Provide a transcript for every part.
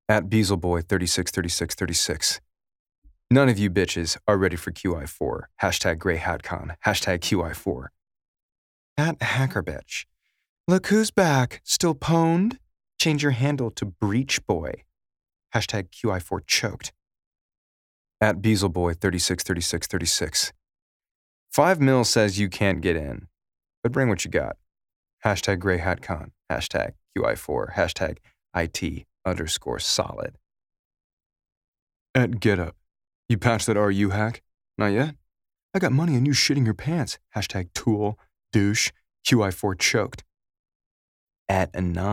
At Beaselboy363636. None of you bitches are ready for QI4. Hashtag GreyHatCon. Hashtag QI4. At HackerBitch. Look who's back. Still pwned? Change your handle to BreachBoy. Hashtag QI4 choked. At Beaselboy363636. 5 mil says you can't get in, but bring what you got. Hashtag GreyHatCon. Hashtag QI4. Hashtag IT_solid. At GetUp. You patched that RU hack? Not yet? I got money on you shitting your pants. Hashtag tool, douche, QI4 choked. At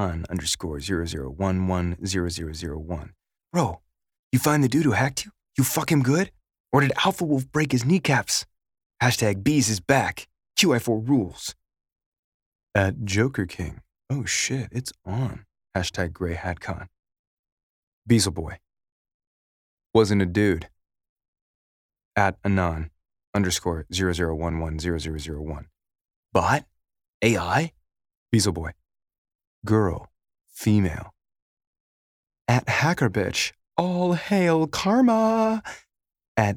Anon_00110001. Bro, you find the dude who hacked you? You fuck him good? Or did Alpha Wolf break his kneecaps? Hashtag Bees is back. QI4 rules. At Joker King. Oh shit, it's on. Hashtag GreyHatCon. Beaselboy. Wasn't a dude. At Anon_00110001. Bot? AI? Beaselboy. Girl. Female. At HackerBitch. All hail karma. At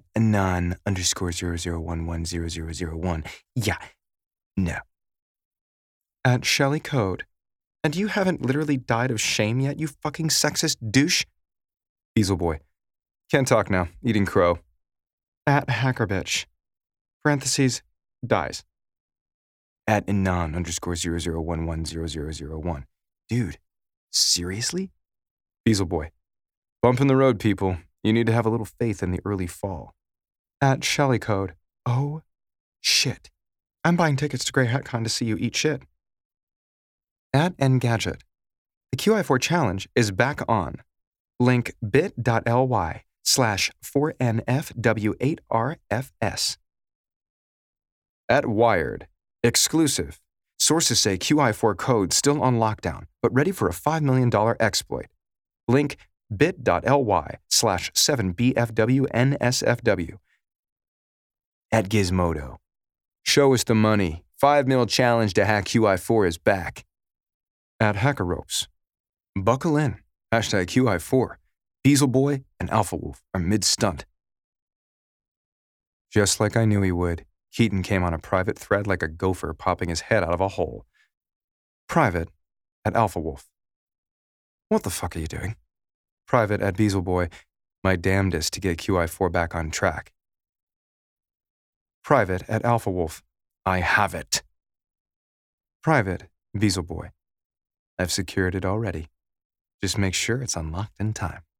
Anon_00110001. Yeah. No. At Shelly Code. And you haven't literally died of shame yet, you fucking sexist douche? Beaselboy. Can't talk now. Eating crow. At HackerBitch. Parentheses. Dies. At Anon_00110001. Dude, seriously? Beaselboy. Bump in the road, people. You need to have a little faith in the early fall. At Shelly Code. Oh, shit. I'm buying tickets to GreyHatCon to see you eat shit. At Engadget. The QI4 challenge is back on. Link bit.ly/4NFW8RFS. At Wired. Exclusive. Sources say QI4 code still on lockdown, but ready for a $5 million exploit. Link bit.ly/7BFWNSFW. At Gizmodo. Show us the money. 5 mil challenge to hack QI4 is back. At Hacker Ropes. Buckle in. Hashtag QI4. Beaselboy and Alpha Wolf are mid-stunt. Just like I knew he would, Keaton came on a private thread like a gopher popping his head out of a hole. Private at Alpha Wolf. What the fuck are you doing? Private at Beaselboy. My damnedest to get QI4 back on track. Private at Alpha Wolf. I have it. Private, Beaselboy. I've secured it already. Just make sure it's unlocked in time.